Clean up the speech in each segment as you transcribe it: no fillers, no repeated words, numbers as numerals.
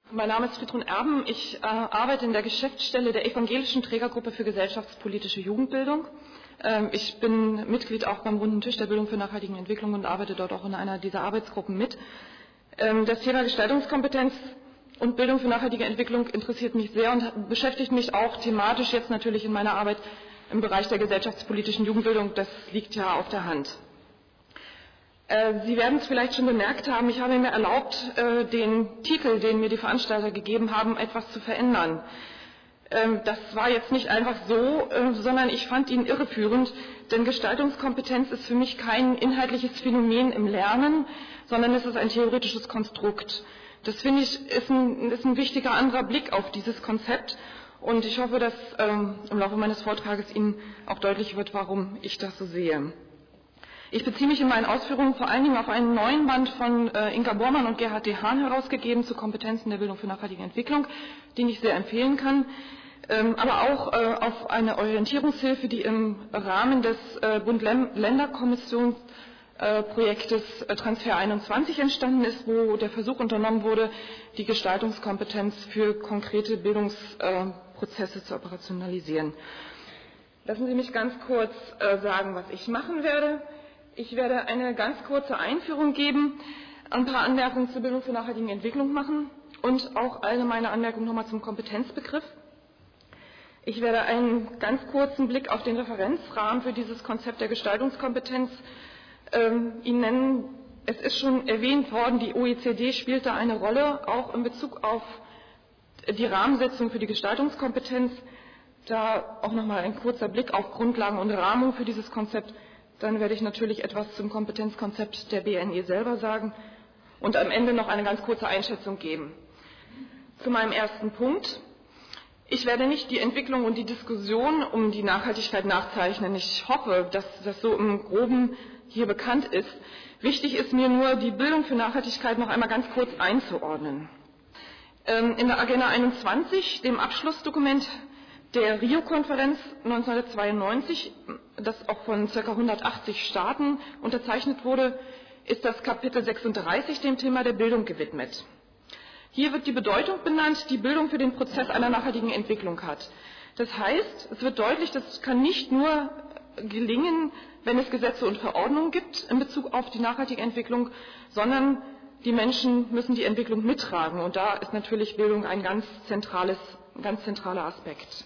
Mein Name ist Friedrun Erben. Ich arbeite in der Geschäftsstelle der Evangelischen Trägergruppe für gesellschaftspolitische Jugendbildung. Ich bin Mitglied auch beim Runden Tisch der Bildung für nachhaltige Entwicklung und arbeite dort auch in einer dieser Arbeitsgruppen mit. Das Thema Gestaltungskompetenz und Bildung für nachhaltige Entwicklung interessiert mich sehr und beschäftigt mich auch thematisch jetzt natürlich in meiner Arbeit im Bereich der gesellschaftspolitischen Jugendbildung. Das liegt ja auf der Hand. Sie werden es vielleicht schon bemerkt haben, ich habe mir erlaubt, den Titel, den mir die Veranstalter gegeben haben, etwas zu verändern. Das war jetzt nicht einfach so, sondern ich fand ihn irreführend, denn Gestaltungskompetenz ist für mich kein inhaltliches Phänomen im Lernen, sondern es ist ein theoretisches Konstrukt. Das finde ich ist ein wichtiger anderer Blick auf dieses Konzept und ich hoffe, dass im Laufe meines Vortrages Ihnen auch deutlich wird, warum ich das so sehe. Ich beziehe mich in meinen Ausführungen vor allen Dingen auf einen neuen Band von Inka Bormann und Gerhard D. Hahn herausgegeben zu Kompetenzen der Bildung für nachhaltige Entwicklung, den ich sehr empfehlen kann, aber auch auf eine Orientierungshilfe, die im Rahmen des Bund-Länder-Kommissionsprojektes Transfer 21 entstanden ist, wo der Versuch unternommen wurde, die Gestaltungskompetenz für konkrete Bildungsprozesse zu operationalisieren. Lassen Sie mich ganz kurz sagen, was ich machen werde. Ich werde eine ganz kurze Einführung geben, ein paar Anmerkungen zur Bildung für nachhaltige Entwicklung machen und auch allgemeine Anmerkungen nochmal zum Kompetenzbegriff. Ich werde einen ganz kurzen Blick auf den Referenzrahmen für dieses Konzept der Gestaltungskompetenz Ihnen nennen. Es ist schon erwähnt worden, die OECD spielt da eine Rolle, auch in Bezug auf die Rahmensetzung für die Gestaltungskompetenz. Da auch nochmal ein kurzer Blick auf Grundlagen und Rahmung für dieses Konzept. Dann werde ich natürlich etwas zum Kompetenzkonzept der BNE selber sagen und am Ende noch eine ganz kurze Einschätzung geben. Zu meinem ersten Punkt. Ich werde nicht die Entwicklung und die Diskussion um die Nachhaltigkeit nachzeichnen. Ich hoffe, dass das so im Groben hier bekannt ist. Wichtig ist mir nur, die Bildung für Nachhaltigkeit noch einmal ganz kurz einzuordnen. In der Agenda 21, dem Abschlussdokument der Rio-Konferenz 1992, das auch von ca. 180 Staaten unterzeichnet wurde, ist das Kapitel 36 dem Thema der Bildung gewidmet. Hier wird die Bedeutung benannt, die Bildung für den Prozess einer nachhaltigen Entwicklung hat. Das heißt, es wird deutlich, das kann nicht nur gelingen, wenn es Gesetze und Verordnungen gibt in Bezug auf die nachhaltige Entwicklung, sondern die Menschen müssen die Entwicklung mittragen. Und da ist natürlich Bildung ein ganz zentraler Aspekt.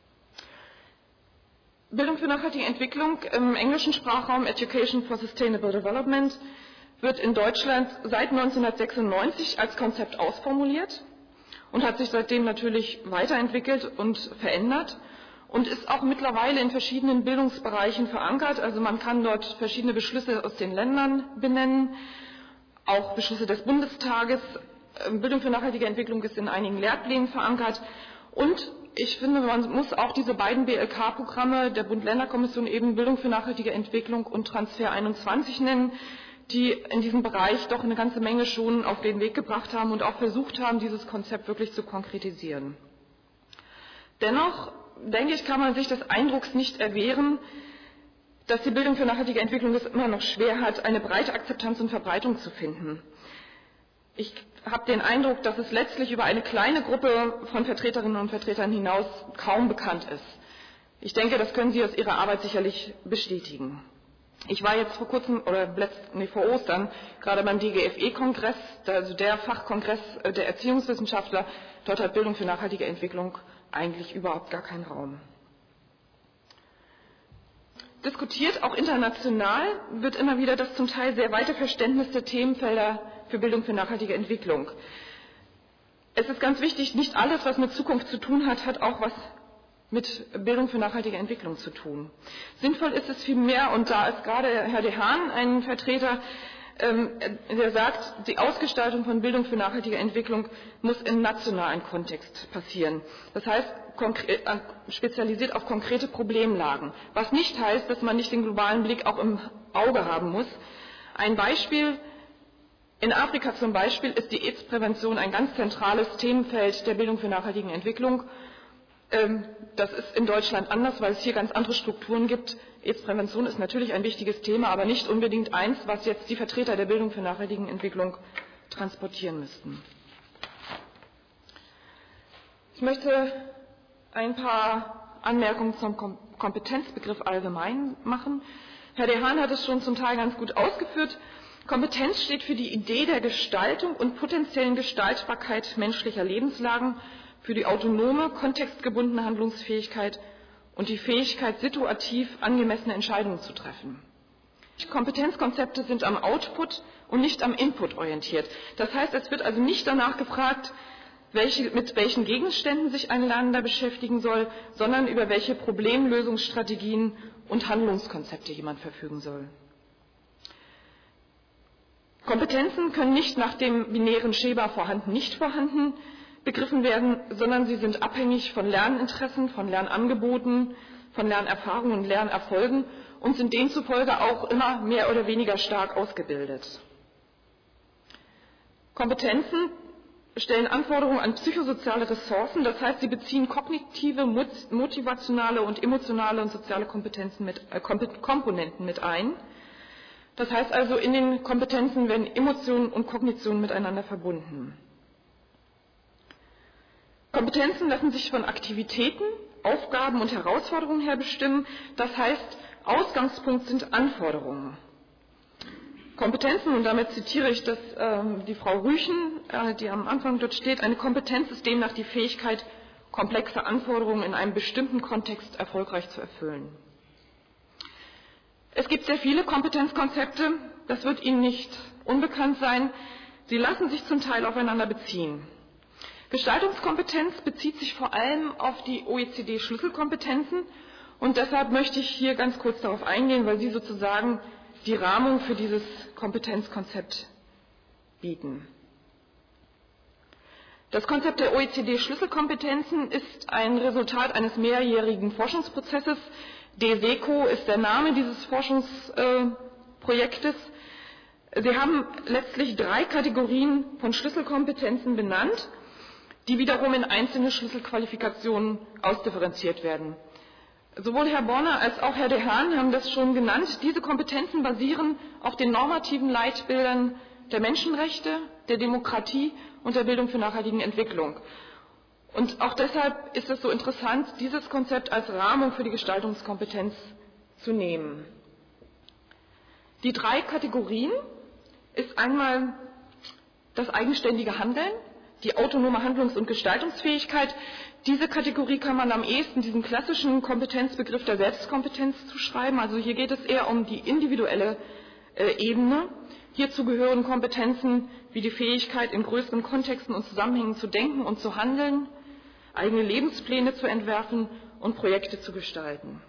Bildung für nachhaltige Entwicklung im englischen Sprachraum Education for Sustainable Development wird in Deutschland seit 1996 als Konzept ausformuliert und hat sich seitdem natürlich weiterentwickelt und verändert und ist auch mittlerweile in verschiedenen Bildungsbereichen verankert. Also man kann dort verschiedene Beschlüsse aus den Ländern benennen, auch Beschlüsse des Bundestages. Bildung für nachhaltige Entwicklung ist in einigen Lehrplänen verankert und ich finde, man muss auch diese beiden BLK-Programme der Bund-Länder-Kommission eben Bildung für nachhaltige Entwicklung und Transfer 21 nennen, die in diesem Bereich doch eine ganze Menge schon auf den Weg gebracht haben und auch versucht haben, dieses Konzept wirklich zu konkretisieren. Dennoch, denke ich, kann man sich des Eindrucks nicht erwehren, dass die Bildung für nachhaltige Entwicklung es immer noch schwer hat, eine breite Akzeptanz und Verbreitung zu finden. Ich habe den Eindruck, dass es letztlich über eine kleine Gruppe von Vertreterinnen und Vertretern hinaus kaum bekannt ist. Ich denke, das können Sie aus Ihrer Arbeit sicherlich bestätigen. Ich war jetzt vor kurzem, vor Ostern, gerade beim DGFE-Kongress, also der Fachkongress der Erziehungswissenschaftler. Dort hat Bildung für nachhaltige Entwicklung eigentlich überhaupt gar keinen Raum. Diskutiert, auch international, wird immer wieder das zum Teil sehr weite Verständnis der Themenfelder für Bildung für nachhaltige Entwicklung. Es ist ganz wichtig, nicht alles, was mit Zukunft zu tun hat, hat auch was mit Bildung für nachhaltige Entwicklung zu tun. Sinnvoll ist es vielmehr, und da ist gerade Herr De Haan ein Vertreter, der sagt, die Ausgestaltung von Bildung für nachhaltige Entwicklung muss im nationalen Kontext passieren. Das heißt, spezialisiert auf konkrete Problemlagen. Was nicht heißt, dass man nicht den globalen Blick auch im Auge haben muss. Ein Beispiel: In Afrika zum Beispiel ist die AIDS-Prävention ein ganz zentrales Themenfeld der Bildung für nachhaltige Entwicklung. Das ist in Deutschland anders, weil es hier ganz andere Strukturen gibt. AIDS-Prävention ist natürlich ein wichtiges Thema, aber nicht unbedingt eins, was jetzt die Vertreter der Bildung für nachhaltige Entwicklung transportieren müssten. Ich möchte ein paar Anmerkungen zum Kompetenzbegriff allgemein machen. Herr Dehaene hat es schon zum Teil ganz gut ausgeführt. Kompetenz steht für die Idee der Gestaltung und potenziellen Gestaltbarkeit menschlicher Lebenslagen, für die autonome, kontextgebundene Handlungsfähigkeit und die Fähigkeit, situativ angemessene Entscheidungen zu treffen. Kompetenzkonzepte sind am Output und nicht am Input orientiert. Das heißt, es wird also nicht danach gefragt, mit welchen Gegenständen sich ein Lernender beschäftigen soll, sondern über welche Problemlösungsstrategien und Handlungskonzepte jemand verfügen soll. Kompetenzen können nicht nach dem binären Schema vorhanden, nicht vorhanden begriffen werden, sondern sie sind abhängig von Lerninteressen, von Lernangeboten, von Lernerfahrungen und Lernerfolgen und sind demzufolge auch immer mehr oder weniger stark ausgebildet. Kompetenzen stellen Anforderungen an psychosoziale Ressourcen, das heißt, sie beziehen kognitive, motivationale und emotionale und soziale Komponenten mit ein. Das heißt also, in den Kompetenzen werden Emotionen und Kognition miteinander verbunden. Kompetenzen lassen sich von Aktivitäten, Aufgaben und Herausforderungen her bestimmen. Das heißt, Ausgangspunkt sind Anforderungen. Kompetenzen, und damit zitiere ich die Frau Rüchen, die am Anfang dort steht, eine Kompetenz ist demnach die Fähigkeit, komplexe Anforderungen in einem bestimmten Kontext erfolgreich zu erfüllen. Es gibt sehr viele Kompetenzkonzepte, das wird Ihnen nicht unbekannt sein. Sie lassen sich zum Teil aufeinander beziehen. Gestaltungskompetenz bezieht sich vor allem auf die OECD-Schlüsselkompetenzen und deshalb möchte ich hier ganz kurz darauf eingehen, weil sie sozusagen die Rahmung für dieses Kompetenzkonzept bieten. Das Konzept der OECD-Schlüsselkompetenzen ist ein Resultat eines mehrjährigen Forschungsprozesses. DESECO ist der Name dieses Forschungsprojektes. Sie haben letztlich 3 Kategorien von Schlüsselkompetenzen benannt, die wiederum in einzelne Schlüsselqualifikationen ausdifferenziert werden. Sowohl Herr Borner als auch Herr Dehaene haben das schon genannt. Diese Kompetenzen basieren auf den normativen Leitbildern der Menschenrechte, der Demokratie und der Bildung für nachhaltige Entwicklung. Und auch deshalb ist es so interessant, dieses Konzept als Rahmung für die Gestaltungskompetenz zu nehmen. Die 3 Kategorien ist einmal das eigenständige Handeln, die autonome Handlungs- und Gestaltungsfähigkeit. Diese Kategorie kann man am ehesten diesem klassischen Kompetenzbegriff der Selbstkompetenz zuschreiben. Also hier geht es eher um die individuelle Ebene. Hierzu gehören Kompetenzen wie die Fähigkeit, in größeren Kontexten und Zusammenhängen zu denken und zu handeln, eigene Lebenspläne zu entwerfen und Projekte zu gestalten.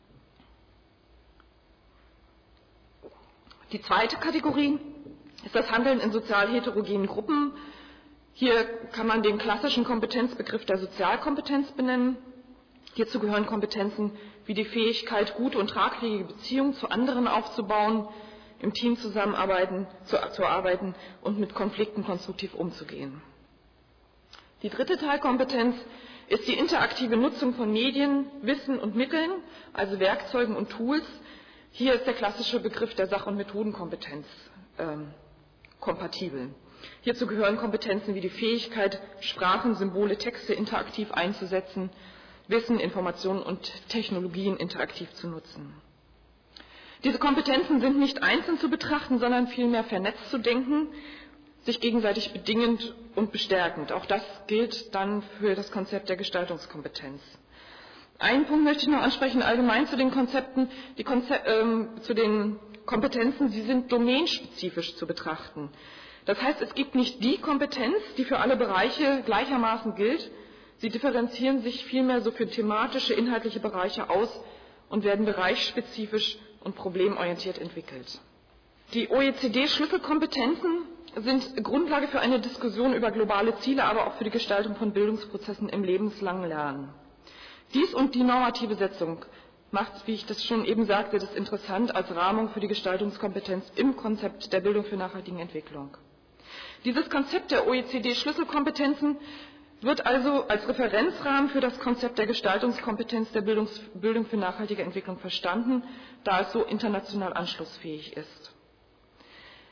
Die zweite Kategorie ist das Handeln in sozial heterogenen Gruppen. Hier kann man den klassischen Kompetenzbegriff der Sozialkompetenz benennen. Hierzu gehören Kompetenzen wie die Fähigkeit, gute und tragfähige Beziehungen zu anderen aufzubauen, im Team zu arbeiten und mit Konflikten konstruktiv umzugehen. Die dritte Teilkompetenz ist die interaktive Nutzung von Medien, Wissen und Mitteln, also Werkzeugen und Tools. Hier ist der klassische Begriff der Sach- und Methodenkompetenz kompatibel. Hierzu gehören Kompetenzen wie die Fähigkeit, Sprachen, Symbole, Texte interaktiv einzusetzen, Wissen, Informationen und Technologien interaktiv zu nutzen. Diese Kompetenzen sind nicht einzeln zu betrachten, sondern vielmehr vernetzt zu denken, sich gegenseitig bedingend und bestärkend. Auch das gilt dann für das Konzept der Gestaltungskompetenz. Einen Punkt möchte ich noch ansprechen, allgemein zu den Konzepten, zu den Kompetenzen, sie sind domainspezifisch zu betrachten. Das heißt, es gibt nicht die Kompetenz, die für alle Bereiche gleichermaßen gilt. Sie differenzieren sich vielmehr so für thematische, inhaltliche Bereiche aus und werden bereichsspezifisch und problemorientiert entwickelt. Die OECD-Schlüsselkompetenzen sind Grundlage für eine Diskussion über globale Ziele, aber auch für die Gestaltung von Bildungsprozessen im lebenslangen Lernen. Dies und die normative Setzung macht, wie ich das schon eben sagte, das interessant als Rahmung für die Gestaltungskompetenz im Konzept der Bildung für nachhaltige Entwicklung. Dieses Konzept der OECD-Schlüsselkompetenzen wird also als Referenzrahmen für das Konzept der Gestaltungskompetenz der Bildung für nachhaltige Entwicklung verstanden, da es so international anschlussfähig ist.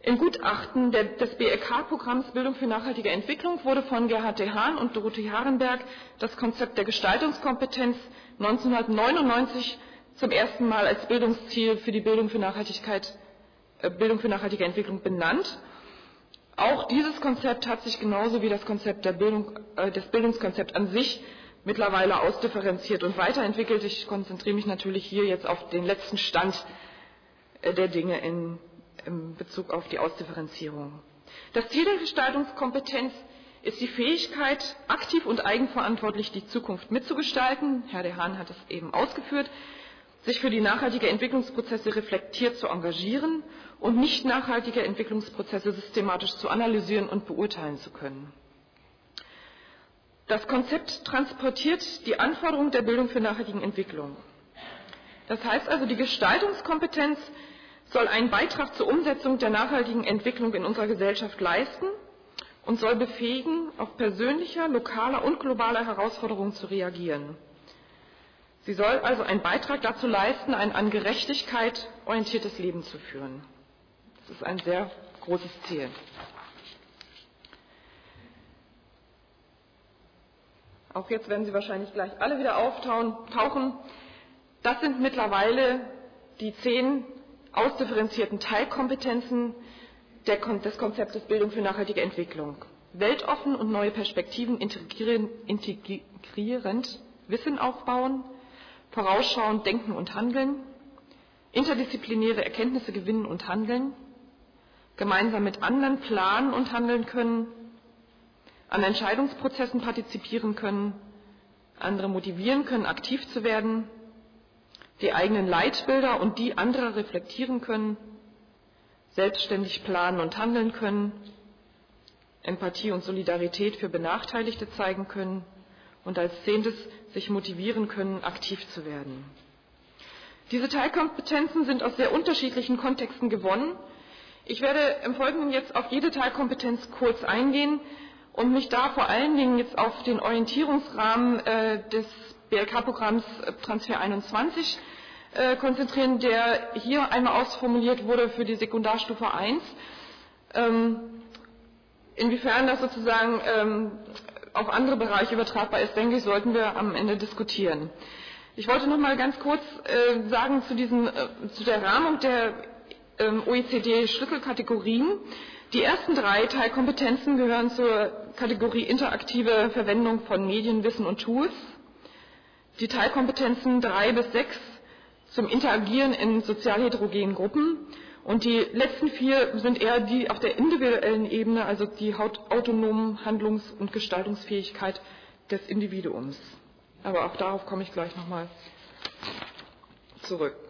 Im Gutachten des BRK-Programms Bildung für nachhaltige Entwicklung wurde von Gerhard de Haan und Dorothee Harenberg das Konzept der Gestaltungskompetenz 1999 zum ersten Mal als Bildungsziel für die Bildung für nachhaltige Entwicklung benannt. Auch dieses Konzept hat sich genauso wie das Konzept des Bildungskonzepts an sich mittlerweile ausdifferenziert und weiterentwickelt. Ich konzentriere mich natürlich hier jetzt auf den letzten Stand der Dinge in Bezug auf die Ausdifferenzierung. Das Ziel der Gestaltungskompetenz ist die Fähigkeit, aktiv und eigenverantwortlich die Zukunft mitzugestalten. Herr de Haan hat es eben ausgeführt, sich für die nachhaltige Entwicklungsprozesse reflektiert zu engagieren und nicht nachhaltige Entwicklungsprozesse systematisch zu analysieren und beurteilen zu können. Das Konzept transportiert die Anforderungen der Bildung für nachhaltige Entwicklung. Das heißt also, die Gestaltungskompetenz soll einen Beitrag zur Umsetzung der nachhaltigen Entwicklung in unserer Gesellschaft leisten und soll befähigen, auf persönlicher, lokaler und globaler Herausforderungen zu reagieren. Sie soll also einen Beitrag dazu leisten, ein an Gerechtigkeit orientiertes Leben zu führen. Das ist ein sehr großes Ziel. Auch jetzt werden Sie wahrscheinlich gleich alle wieder auftauchen. Das sind mittlerweile die 10 ausdifferenzierten Teilkompetenzen des Konzeptes Bildung für nachhaltige Entwicklung. Weltoffen und neue Perspektiven integrierend Wissen aufbauen, vorausschauend denken und handeln, interdisziplinäre Erkenntnisse gewinnen und handeln, gemeinsam mit anderen planen und handeln können, an Entscheidungsprozessen partizipieren können, andere motivieren können, aktiv zu werden, die eigenen Leitbilder und die anderer reflektieren können, selbstständig planen und handeln können, Empathie und Solidarität für Benachteiligte zeigen können und als 10. sich motivieren können, aktiv zu werden. Diese Teilkompetenzen sind aus sehr unterschiedlichen Kontexten gewonnen. Ich werde im Folgenden jetzt auf jede Teilkompetenz kurz eingehen und mich da vor allen Dingen jetzt auf den Orientierungsrahmen des BRK-Programms Transfer 21 konzentrieren, der hier einmal ausformuliert wurde für die Sekundarstufe 1. Inwiefern das sozusagen auf andere Bereiche übertragbar ist, denke ich, sollten wir am Ende diskutieren. Ich wollte noch mal ganz kurz sagen zu der Rahmung der OECD-Schlüsselkategorien. Die ersten 3 Teilkompetenzen gehören zur Kategorie interaktive Verwendung von Medien, Wissen und Tools. Die Teilkompetenzen 3 bis 6 zum Interagieren in sozial heterogenen Gruppen. Und die letzten 4 sind eher die auf der individuellen Ebene, also die autonomen Handlungs- und Gestaltungsfähigkeit des Individuums. Aber auch darauf komme ich gleich nochmal zurück.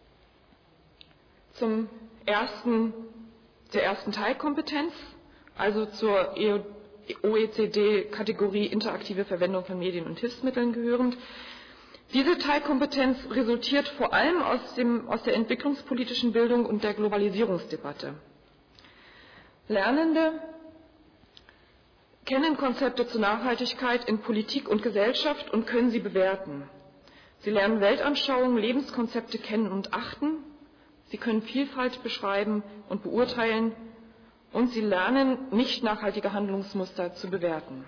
Der ersten Teilkompetenz, also zur OECD-Kategorie interaktive Verwendung von Medien und Hilfsmitteln gehörend. Diese Teilkompetenz resultiert vor allem aus der entwicklungspolitischen Bildung und der Globalisierungsdebatte. Lernende kennen Konzepte zur Nachhaltigkeit in Politik und Gesellschaft und können sie bewerten. Sie lernen Weltanschauungen, Lebenskonzepte kennen und achten. Sie können Vielfalt beschreiben und beurteilen. Und sie lernen, nicht nachhaltige Handlungsmuster zu bewerten.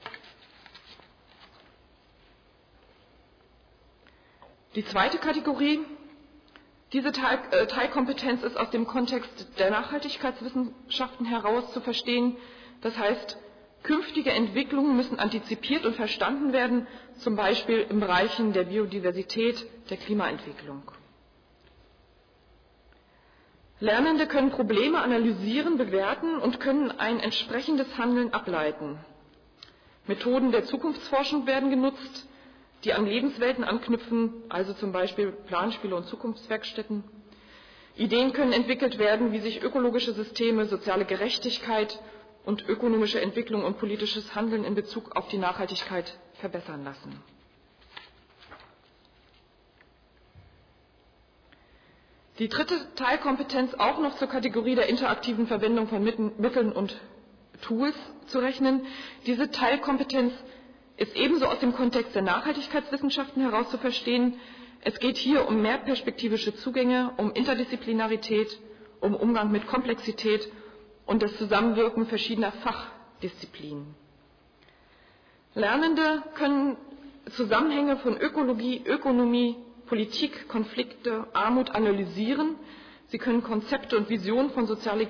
Die zweite Kategorie, diese Teilkompetenz ist aus dem Kontext der Nachhaltigkeitswissenschaften heraus zu verstehen. Das heißt, künftige Entwicklungen müssen antizipiert und verstanden werden, zum Beispiel in Bereichen der Biodiversität, der Klimaentwicklung. Lernende können Probleme analysieren, bewerten und können ein entsprechendes Handeln ableiten. Methoden der Zukunftsforschung werden genutzt, die an Lebenswelten anknüpfen, also zum Beispiel Planspiele und Zukunftswerkstätten. Ideen können entwickelt werden, wie sich ökologische Systeme, soziale Gerechtigkeit und ökonomische Entwicklung und politisches Handeln in Bezug auf die Nachhaltigkeit verbessern lassen. Die dritte Teilkompetenz, auch noch zur Kategorie der interaktiven Verwendung von Mitteln und Tools zu rechnen. Diese Teilkompetenz ist ebenso aus dem Kontext der Nachhaltigkeitswissenschaften heraus zu verstehen. Es geht hier um mehrperspektivische Zugänge, um Interdisziplinarität, um Umgang mit Komplexität und das Zusammenwirken verschiedener Fachdisziplinen. Lernende können Zusammenhänge von Ökologie, Ökonomie, Politik, Konflikte, Armut analysieren. Sie können Konzepte und Visionen von sozialer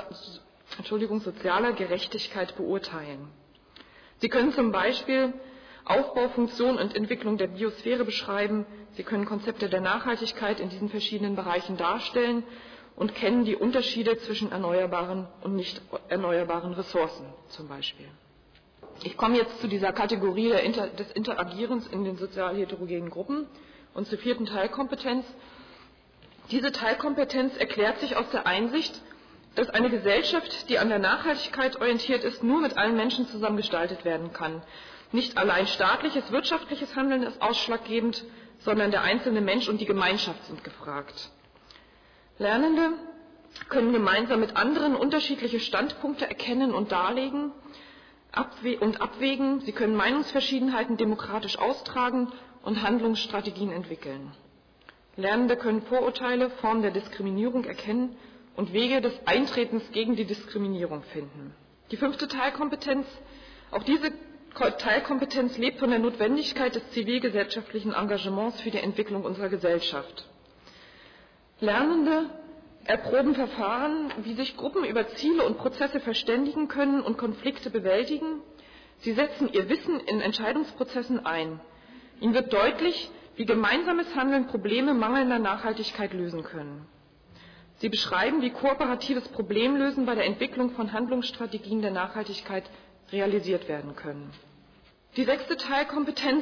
Gerechtigkeit beurteilen. Sie können zum Beispiel Aufbau, Funktion und Entwicklung der Biosphäre beschreiben. Sie können Konzepte der Nachhaltigkeit in diesen verschiedenen Bereichen darstellen und kennen die Unterschiede zwischen erneuerbaren und nicht erneuerbaren Ressourcen zum Beispiel. Ich komme jetzt zu dieser Kategorie des Interagierens in den sozial heterogenen Gruppen und zur vierten Teilkompetenz. Diese Teilkompetenz erklärt sich aus der Einsicht, dass eine Gesellschaft, die an der Nachhaltigkeit orientiert ist, nur mit allen Menschen zusammen gestaltet werden kann. Nicht allein staatliches, wirtschaftliches Handeln ist ausschlaggebend, sondern der einzelne Mensch und die Gemeinschaft sind gefragt. Lernende können gemeinsam mit anderen unterschiedliche Standpunkte erkennen und darlegen und abwägen. Sie können Meinungsverschiedenheiten demokratisch austragen und Handlungsstrategien entwickeln. Lernende können Vorurteile, Formen der Diskriminierung erkennen und Wege des Eintretens gegen die Diskriminierung finden. Die fünfte Teilkompetenz, auch diese Teilkompetenz lebt von der Notwendigkeit des zivilgesellschaftlichen Engagements für die Entwicklung unserer Gesellschaft. Lernende erproben Verfahren, wie sich Gruppen über Ziele und Prozesse verständigen können und Konflikte bewältigen. Sie setzen ihr Wissen in Entscheidungsprozessen ein. Ihnen wird deutlich, wie gemeinsames Handeln Probleme mangelnder Nachhaltigkeit lösen können. Sie beschreiben, wie kooperatives Problemlösen bei der Entwicklung von Handlungsstrategien der Nachhaltigkeit realisiert werden können. Die sechste Teilkompetenz: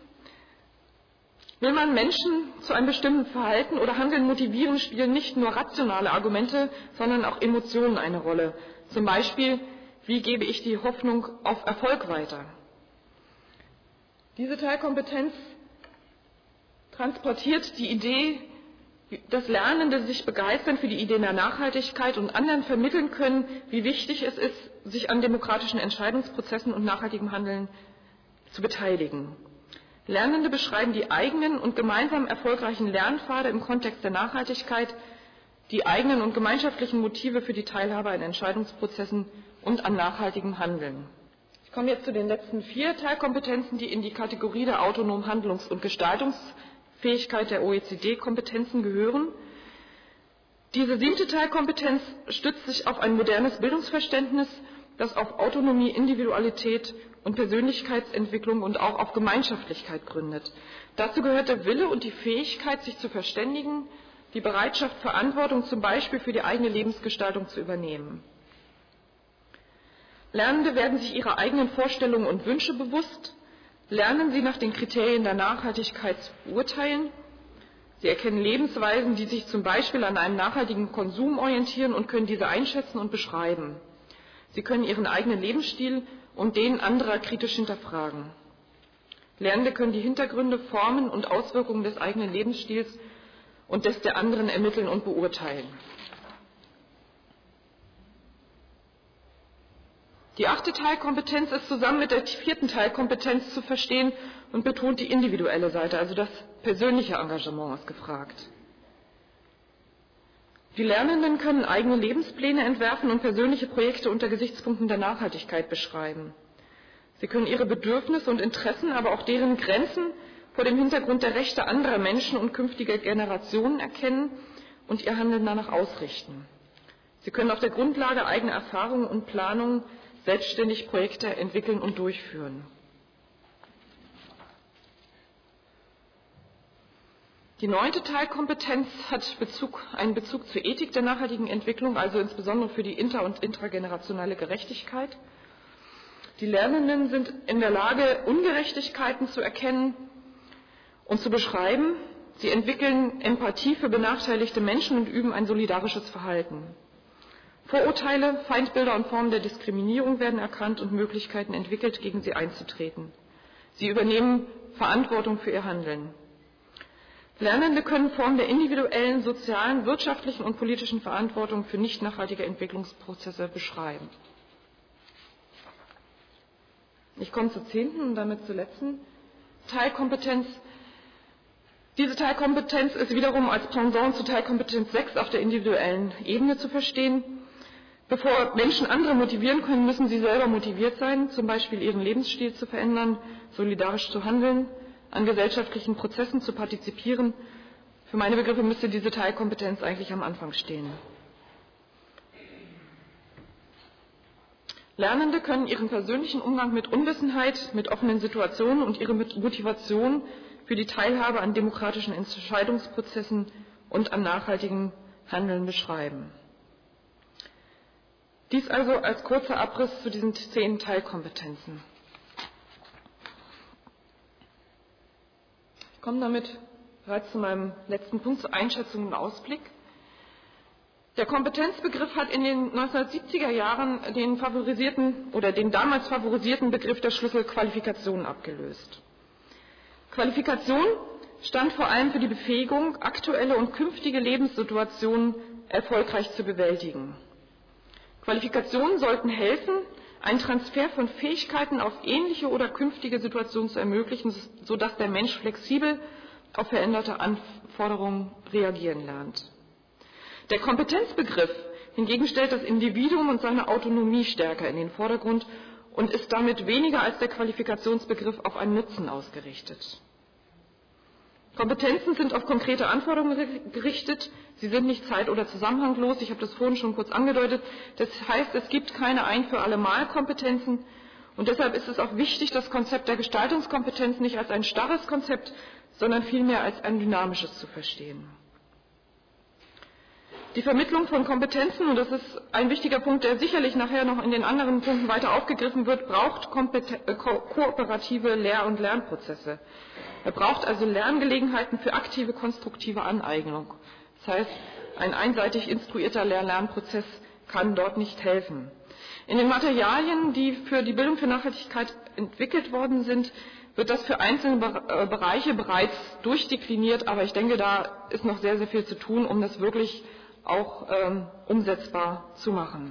Will man Menschen zu einem bestimmten Verhalten oder Handeln motivieren, spielen nicht nur rationale Argumente, sondern auch Emotionen eine Rolle. Zum Beispiel, wie gebe ich die Hoffnung auf Erfolg weiter? Diese Teilkompetenz transportiert die Idee, dass Lernende sich begeistern für die Ideen der Nachhaltigkeit und anderen vermitteln können, wie wichtig es ist, sich an demokratischen Entscheidungsprozessen und nachhaltigem Handeln zu beteiligen. Lernende beschreiben die eigenen und gemeinsam erfolgreichen Lernpfade im Kontext der Nachhaltigkeit, die eigenen und gemeinschaftlichen Motive für die Teilhabe an Entscheidungsprozessen und an nachhaltigem Handeln. Ich komme jetzt zu den letzten 4 Teilkompetenzen, die in die Kategorie der autonomen Handlungs- und Gestaltungsfähigkeit der OECD-Kompetenzen gehören. Diese 7. Teilkompetenz stützt sich auf ein modernes Bildungsverständnis, das auf Autonomie, Individualität und Persönlichkeitsentwicklung und auch auf Gemeinschaftlichkeit gründet. Dazu gehört der Wille und die Fähigkeit, sich zu verständigen, die Bereitschaft, Verantwortung zum Beispiel für die eigene Lebensgestaltung zu übernehmen. Lernende werden sich ihrer eigenen Vorstellungen und Wünsche bewusst, lernen sie nach den Kriterien der Nachhaltigkeit zu beurteilen. Sie erkennen Lebensweisen, die sich zum Beispiel an einem nachhaltigen Konsum orientieren und können diese einschätzen und beschreiben. Sie können ihren eigenen Lebensstil und den anderer kritisch hinterfragen. Lernende können die Hintergründe, Formen und Auswirkungen des eigenen Lebensstils und des der anderen ermitteln und beurteilen. Die 8. Teilkompetenz ist zusammen mit der 4. Teilkompetenz zu verstehen und betont die individuelle Seite, also das persönliche Engagement ist gefragt. Die Lernenden können eigene Lebenspläne entwerfen und persönliche Projekte unter Gesichtspunkten der Nachhaltigkeit beschreiben. Sie können ihre Bedürfnisse und Interessen, aber auch deren Grenzen vor dem Hintergrund der Rechte anderer Menschen und künftiger Generationen erkennen und ihr Handeln danach ausrichten. Sie können auf der Grundlage eigener Erfahrungen und Planungen selbstständig Projekte entwickeln und durchführen. Die 9. Teilkompetenz hat einen Bezug zur Ethik der nachhaltigen Entwicklung, also insbesondere für die inter- und intragenerationale Gerechtigkeit. Die Lernenden sind in der Lage, Ungerechtigkeiten zu erkennen und zu beschreiben. Sie entwickeln Empathie für benachteiligte Menschen und üben ein solidarisches Verhalten. Vorurteile, Feindbilder und Formen der Diskriminierung werden erkannt und Möglichkeiten entwickelt, gegen sie einzutreten. Sie übernehmen Verantwortung für ihr Handeln. Lernende können Formen der individuellen, sozialen, wirtschaftlichen und politischen Verantwortung für nicht nachhaltige Entwicklungsprozesse beschreiben. Ich komme zur 10. und damit zur letzten Teilkompetenz. Diese Teilkompetenz ist wiederum als Pendant zu Teilkompetenz 6 auf der individuellen Ebene zu verstehen. Bevor Menschen andere motivieren können, müssen sie selber motiviert sein, zum Beispiel ihren Lebensstil zu verändern, solidarisch zu handeln, an gesellschaftlichen Prozessen zu partizipieren. Für meine Begriffe müsste diese Teilkompetenz eigentlich am Anfang stehen. Lernende können ihren persönlichen Umgang mit Unwissenheit, mit offenen Situationen und ihre Motivation für die Teilhabe an demokratischen Entscheidungsprozessen und an nachhaltigem Handeln beschreiben. Dies also als kurzer Abriss zu diesen 10 Teilkompetenzen. Ich komme damit bereits zu meinem letzten Punkt, zur Einschätzung und Ausblick. Der Kompetenzbegriff hat in den 1970er Jahren den damals favorisierten Begriff der Schlüsselqualifikation abgelöst. Qualifikation stand vor allem für die Befähigung, aktuelle und künftige Lebenssituationen erfolgreich zu bewältigen. Qualifikationen sollten helfen, einen Transfer von Fähigkeiten auf ähnliche oder künftige Situationen zu ermöglichen, sodass der Mensch flexibel auf veränderte Anforderungen reagieren lernt. Der Kompetenzbegriff hingegen stellt das Individuum und seine Autonomie stärker in den Vordergrund und ist damit weniger als der Qualifikationsbegriff auf einen Nutzen ausgerichtet. Kompetenzen sind auf konkrete Anforderungen gerichtet, sie sind nicht zeit- oder zusammenhanglos, ich habe das vorhin schon kurz angedeutet. Das heißt, es gibt keine Ein-für-alle-Mal-Kompetenzen und deshalb ist es auch wichtig, das Konzept der Gestaltungskompetenz nicht als ein starres Konzept, sondern vielmehr als ein dynamisches zu verstehen. Die Vermittlung von Kompetenzen, und das ist ein wichtiger Punkt, der sicherlich nachher noch in den anderen Punkten weiter aufgegriffen wird, braucht kooperative Lehr- und Lernprozesse. Er braucht also Lerngelegenheiten für aktive, konstruktive Aneignung. Das heißt, ein einseitig instruierter Lehr-Lernprozess kann dort nicht helfen. In den Materialien, die für die Bildung für Nachhaltigkeit entwickelt worden sind, wird das für einzelne Bereiche bereits durchdekliniert, aber ich denke, da ist noch sehr, sehr viel zu tun, um das wirklich auch umsetzbar zu machen.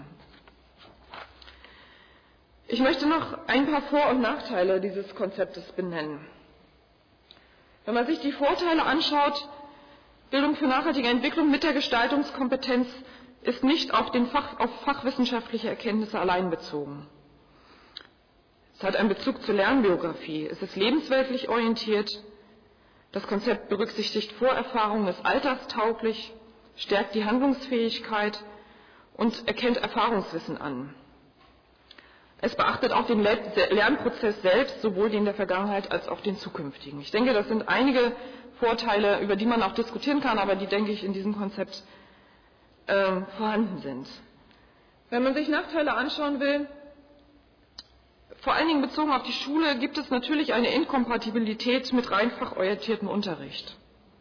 Ich möchte noch ein paar Vor- und Nachteile dieses Konzeptes benennen. Wenn man sich die Vorteile anschaut, Bildung für nachhaltige Entwicklung mit der Gestaltungskompetenz ist nicht auf fachwissenschaftliche Erkenntnisse allein bezogen. Es hat einen Bezug zur Lernbiografie, es ist lebensweltlich orientiert, das Konzept berücksichtigt Vorerfahrungen, ist alterstauglich, stärkt die Handlungsfähigkeit und erkennt Erfahrungswissen an. Es beachtet auch den Lernprozess selbst, sowohl den der Vergangenheit als auch den zukünftigen. Ich denke, das sind einige Vorteile, über die man auch diskutieren kann, aber die, denke ich, in diesem Konzept vorhanden sind. Wenn man sich Nachteile anschauen will, vor allen Dingen bezogen auf die Schule, gibt es natürlich eine Inkompatibilität mit rein fachorientiertem Unterricht.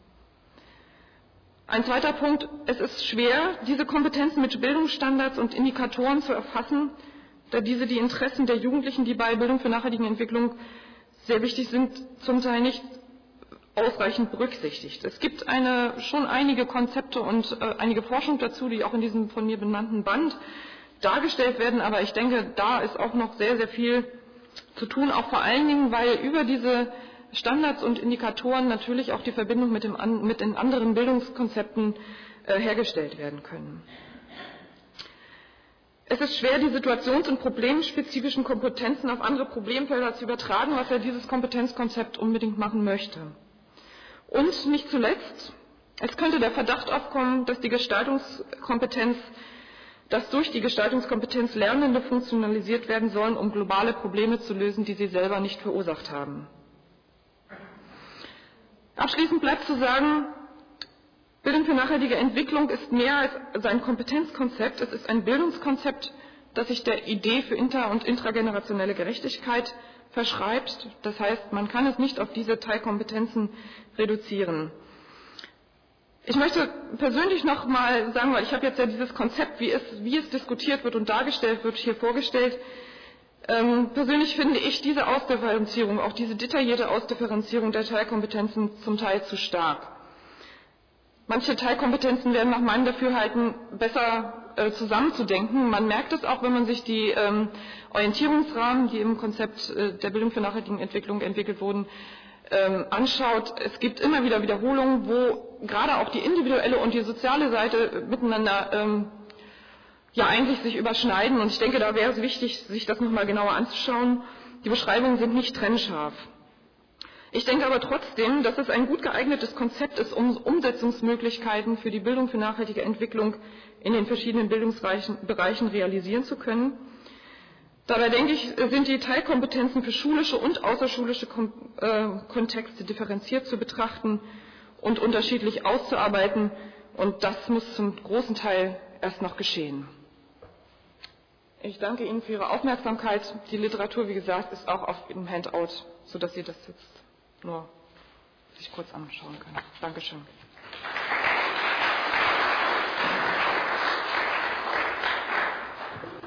Ein zweiter Punkt, es ist schwer, diese Kompetenzen mit Bildungsstandards und Indikatoren zu erfassen, da diese die Interessen der Jugendlichen, die bei Bildung für nachhaltige Entwicklung sehr wichtig sind, zum Teil nicht ausreichend berücksichtigt. Es gibt schon einige Konzepte und einige Forschung dazu, die auch in diesem von mir benannten Band dargestellt werden, aber ich denke, da ist auch noch sehr, sehr viel zu tun, auch vor allen Dingen, weil über diese Standards und Indikatoren natürlich auch die Verbindung mit den anderen Bildungskonzepten hergestellt werden können. Es ist schwer, die situations- und problemspezifischen Kompetenzen auf andere Problemfelder zu übertragen, was ja dieses Kompetenzkonzept unbedingt machen möchte. Und nicht zuletzt, es könnte der Verdacht aufkommen, dass durch die Gestaltungskompetenz Lernende funktionalisiert werden sollen, um globale Probleme zu lösen, die sie selber nicht verursacht haben. Abschließend bleibt zu sagen, Bildung für nachhaltige Entwicklung ist mehr als ein Kompetenzkonzept. Es ist ein Bildungskonzept, das sich der Idee für inter- und intragenerationelle Gerechtigkeit verschreibt. Das heißt, man kann es nicht auf diese Teilkompetenzen reduzieren. Ich möchte persönlich noch mal sagen, weil ich habe jetzt ja dieses Konzept, wie es diskutiert wird und dargestellt wird, hier vorgestellt. Persönlich finde ich diese Ausdifferenzierung, auch diese detaillierte Ausdifferenzierung der Teilkompetenzen zum Teil zu stark. Manche Teilkompetenzen werden nach meinem Dafürhalten besser zusammenzudenken. Man merkt es auch, wenn man sich die Orientierungsrahmen, die im Konzept der Bildung für nachhaltige Entwicklung entwickelt wurden, anschaut. Es gibt immer wieder Wiederholungen, wo gerade auch die individuelle und die soziale Seite miteinander eigentlich sich überschneiden. Und ich denke, da wäre es wichtig, sich das nochmal genauer anzuschauen. Die Beschreibungen sind nicht trennscharf. Ich denke aber trotzdem, dass es ein gut geeignetes Konzept ist, um Umsetzungsmöglichkeiten für die Bildung für nachhaltige Entwicklung in den verschiedenen Bildungsbereichen realisieren zu können. Dabei denke ich, sind die Teilkompetenzen für schulische und außerschulische Kontexte differenziert zu betrachten und unterschiedlich auszuarbeiten. Und das muss zum großen Teil erst noch geschehen. Ich danke Ihnen für Ihre Aufmerksamkeit. Die Literatur, wie gesagt, ist auch auf Ihrem Handout, sodass Sie das jetzt nur sich kurz anschauen können. Dankeschön.